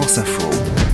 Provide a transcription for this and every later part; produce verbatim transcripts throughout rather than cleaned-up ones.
France Info.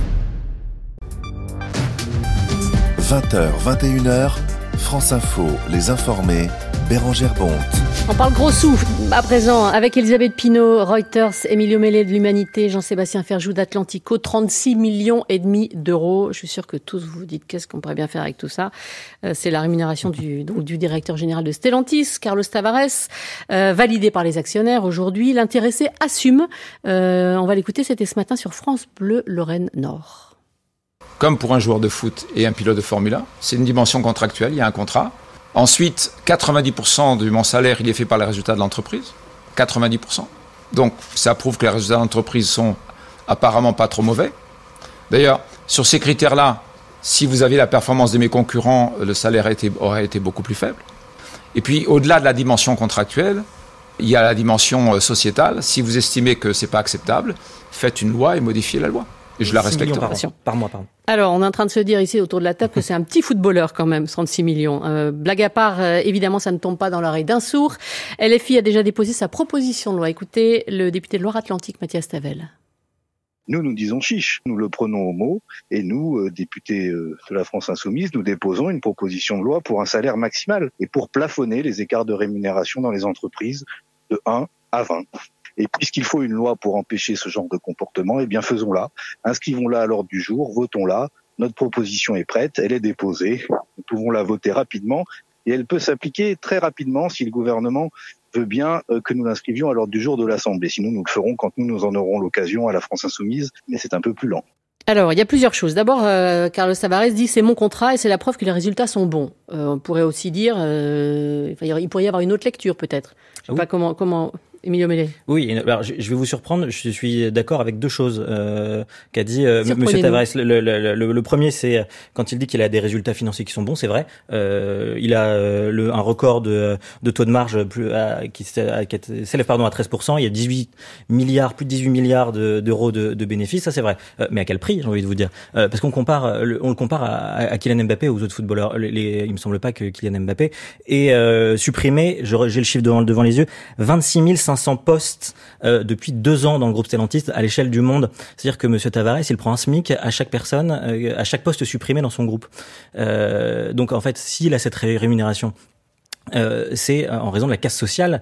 vingt heures, vingt et une heures, France Info, les informés, Bérangère Bonte. On parle gros sous à présent avec Elisabeth Pinault, Reuters, Emilio Mellet de l'Humanité, Jean-Sébastien Ferjou d'Atlantico, trente-six millions et demi d'euros. Je suis sûre que tous vous vous dites qu'est-ce qu'on pourrait bien faire avec tout ça. Euh, c'est la rémunération du, donc, du directeur général de Stellantis, Carlos Tavares, euh, validée par les actionnaires aujourd'hui. L'intéressé assume. Euh, on va l'écouter, c'était ce matin sur France Bleu Lorraine Nord. Comme pour un joueur de foot et un pilote de Formule un, c'est une dimension contractuelle, il y a un contrat. Ensuite, quatre-vingt-dix pour cent de mon salaire, il est fait par les résultats de l'entreprise. quatre-vingt-dix pour cent. Donc, ça prouve que les résultats de l'entreprise sont apparemment pas trop mauvais. D'ailleurs, sur ces critères-là, si vous aviez la performance de mes concurrents, le salaire a été, aurait été beaucoup plus faible. Et puis, au-delà de la dimension contractuelle, il y a la dimension sociétale. Si vous estimez que c'est pas acceptable, faites une loi et modifiez la loi. Et je la respecte. Par, par mois, pardon. Alors, on est en train de se dire ici autour de la table que c'est un petit footballeur quand même, trente-six millions. Euh, blague à part, euh, évidemment, ça ne tombe pas dans l'oreille d'un sourd. L F I a déjà déposé sa proposition de loi. Écoutez, le député de Loire-Atlantique, Mathias Tavel. Nous, nous disons chiche, nous le prenons au mot, et nous, euh, députés euh, de la France Insoumise, nous déposons une proposition de loi pour un salaire maximal et pour plafonner les écarts de rémunération dans les entreprises de un à vingt. Et puisqu'il faut une loi pour empêcher ce genre de comportement, eh bien faisons-la, inscrivons-la à l'ordre du jour, votons-la. Notre proposition est prête, elle est déposée, nous pouvons la voter rapidement et elle peut s'appliquer très rapidement si le gouvernement veut bien que nous l'inscrivions à l'ordre du jour de l'Assemblée. Sinon, nous le ferons quand nous, nous en aurons l'occasion à la France Insoumise, mais c'est un peu plus lent. Alors, il y a plusieurs choses. D'abord, euh, Carlos Tavares dit c'est mon contrat et c'est la preuve que les résultats sont bons. Euh, on pourrait aussi dire, euh, il pourrait y avoir une autre lecture peut-être. Je sais ah oui. pas comment... comment... Emilio Mellet. Oui, alors je vais vous surprendre, je suis d'accord avec deux choses euh, qu'a dit euh, Monsieur Tavares. Le, le, le, le premier, c'est quand il dit qu'il a des résultats financiers qui sont bons, c'est vrai. Euh, il a euh, le, un record de, de taux de marge plus, à, qui, à, qui s'élève pardon, à treize pour cent. Il y a dix-huit milliards, plus de dix-huit milliards de, d'euros de, de bénéfices, ça c'est vrai. Euh, mais à quel prix, j'ai envie de vous dire euh, Parce qu'on compare, on le compare à, à Kylian Mbappé ou aux autres footballeurs. Les, les, il me semble pas que Kylian Mbappé ait euh, supprimé, j'ai le chiffre devant, devant les yeux, vingt-six mille cinq cents postes euh, depuis deux ans dans le groupe Stellantis à l'échelle du monde. C'est-à-dire que Monsieur Tavares, il prend un SMIC à chaque personne, euh, à chaque poste supprimé dans son groupe. Euh, donc en fait, s'il a cette rémunération, euh, c'est en raison de la casse sociale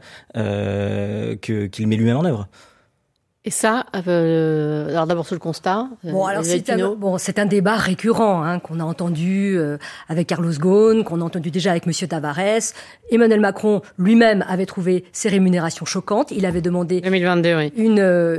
euh, que, qu'il met lui-même en œuvre. Et ça, euh, alors d'abord sur le constat. Bon, alors c'est un, bon, c'est un débat récurrent hein, qu'on a entendu euh, avec Carlos Ghosn, qu'on a entendu déjà avec Monsieur Tavares. Emmanuel Macron lui-même avait trouvé ces rémunérations choquantes. Il avait demandé deux mille vingt-deux, oui. une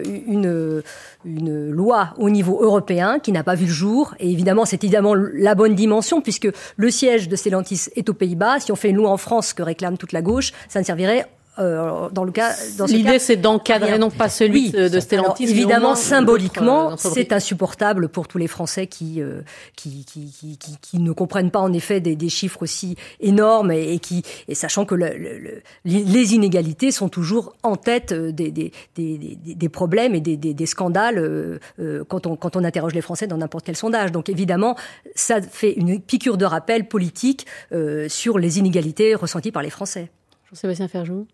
une une loi au niveau européen qui n'a pas vu le jour. Et évidemment, c'est évidemment la bonne dimension puisque le siège de Stellantis est aux Pays-Bas. Si on fait une loi en France que réclame toute la gauche, ça ne servirait Euh, dans le cas, dans ce L'idée, cas, c'est d'encadrer non pas celui oui, de Stellantis. Alors, évidemment, symboliquement, c'est insupportable pour tous les Français qui, euh, qui, qui, qui, qui, qui ne comprennent pas en effet des, des chiffres aussi énormes et, et qui, et sachant que le, le, le, les inégalités sont toujours en tête des, des, des, des, des problèmes et des, des, des scandales euh, quand on, quand on interroge les Français dans n'importe quel sondage. Donc évidemment, ça fait une piqûre de rappel politique euh, sur les inégalités ressenties par les Français. Jean-Sébastien Ferjou.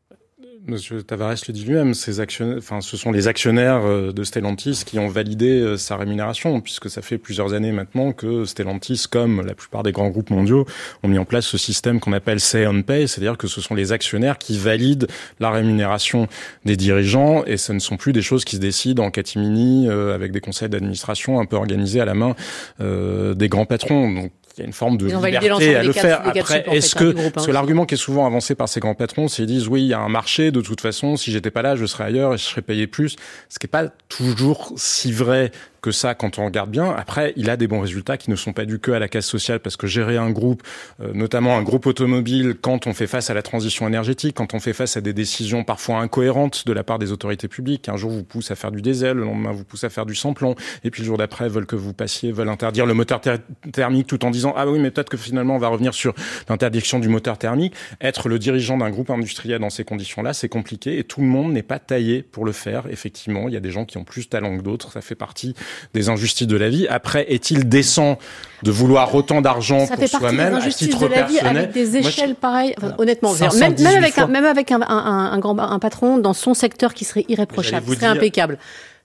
Monsieur Tavares le dit lui-même, ces actionnaires, enfin, ce sont les actionnaires de Stellantis qui ont validé sa rémunération, puisque ça fait plusieurs années maintenant que Stellantis, comme la plupart des grands groupes mondiaux, ont mis en place ce système qu'on appelle say on pay, c'est-à-dire que ce sont les actionnaires qui valident la rémunération des dirigeants, et ce ne sont plus des choses qui se décident en catimini, euh, avec des conseils d'administration un peu organisés à la main euh, des grands patrons. Donc, il y a une forme de liberté à le faire. Après, est-ce que, parce que l'argument qui est souvent avancé par ces grands patrons, c'est qu'ils disent, oui, il y a un marché, de toute façon, si j'étais pas là, je serais ailleurs et je serais payé plus. Ce qui est pas toujours si vrai que ça quand on regarde bien. Après, il a des bons résultats qui ne sont pas dus que à la casse sociale, parce que gérer un groupe, euh, notamment un groupe automobile, quand on fait face à la transition énergétique, quand on fait face à des décisions parfois incohérentes de la part des autorités publiques, un jour vous pousse à faire du diesel, le lendemain vous pousse à faire du sans-plomb, et puis le jour d'après veulent que vous passiez, veulent interdire le moteur ter- thermique tout en disant ah oui mais peut-être que finalement on va revenir sur l'interdiction du moteur thermique. Être le dirigeant d'un groupe industriel dans ces conditions-là, c'est compliqué et tout le monde n'est pas taillé pour le faire. Effectivement, il y a des gens qui ont plus de talent que d'autres, ça fait partie des injustices de la vie. Après, est-il décent de vouloir autant d'argent ça pour soi-même à titre de la vie, personnel? avec des échelles Moi, pareilles. Enfin, honnêtement, même, même avec un, même avec un, un, un grand un patron dans son secteur qui serait irréprochable, qui serait dire... impeccable.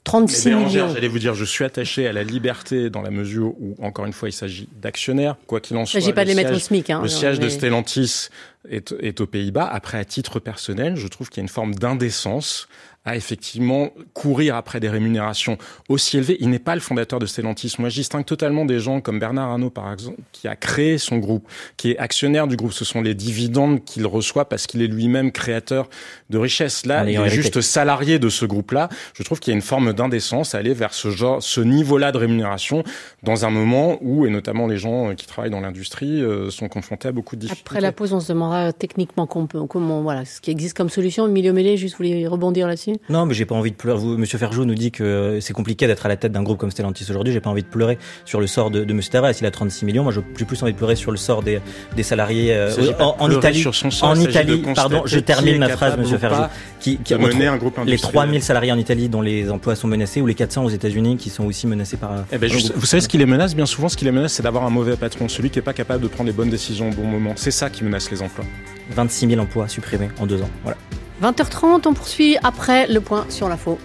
trente-six millions. J'allais vous dire, je suis attaché à la liberté dans la mesure où, encore une fois, il s'agit d'actionnaires, quoi qu'il en soit. Il ne s'agit pas de les mettre au SMIC. Hein, le siège mais... de Stellantis est, est aux Pays-Bas. Après, à titre personnel, je trouve qu'il y a une forme d'indécence à effectivement courir après des rémunérations aussi élevées. Il n'est pas le fondateur de Stellantis. Moi, je distingue totalement des gens comme Bernard Arnault, par exemple, qui a créé son groupe, qui est actionnaire du groupe. Ce sont les dividendes qu'il reçoit parce qu'il est lui-même créateur de richesse. Là, il est hérité. Juste salarié de ce groupe-là. Je trouve qu'il y a une forme d'indécence à aller vers ce genre, ce niveau-là de rémunération dans un moment où, et notamment les gens qui travaillent dans l'industrie, euh, sont confrontés à beaucoup de difficultés. Après la pause, on se demandera techniquement comment, voilà, ce qui existe comme solution. Emilio Mellet, juste vous voulez rebondir là-dessus? Non, mais j'ai pas envie de pleurer. Vous, Monsieur Ferjou nous dit que c'est compliqué d'être à la tête d'un groupe comme Stellantis aujourd'hui. J'ai pas envie de pleurer sur le sort de, de Monsieur Tavares. Il a trente-six millions. Moi, j'ai plus envie de pleurer sur le sort des, des salariés euh, en, en Italie. Sur son sort, en Italie, pardon, je termine ma phrase, Monsieur Ferjou. Qui, qui mener un groupe les trois mille salariés en Italie dont les emplois sont menacés, ou les quatre cents aux États-Unis qui sont aussi menacés par. Eh ben, juste, vous savez ce qui les menace? Bien souvent, ce qui les menace, c'est d'avoir un mauvais patron, celui qui est pas capable de prendre les bonnes décisions au bon moment. C'est ça qui menace les emplois. vingt-six mille emplois supprimés en deux ans. Voilà. vingt heures trente, on poursuit après le point sur l'info.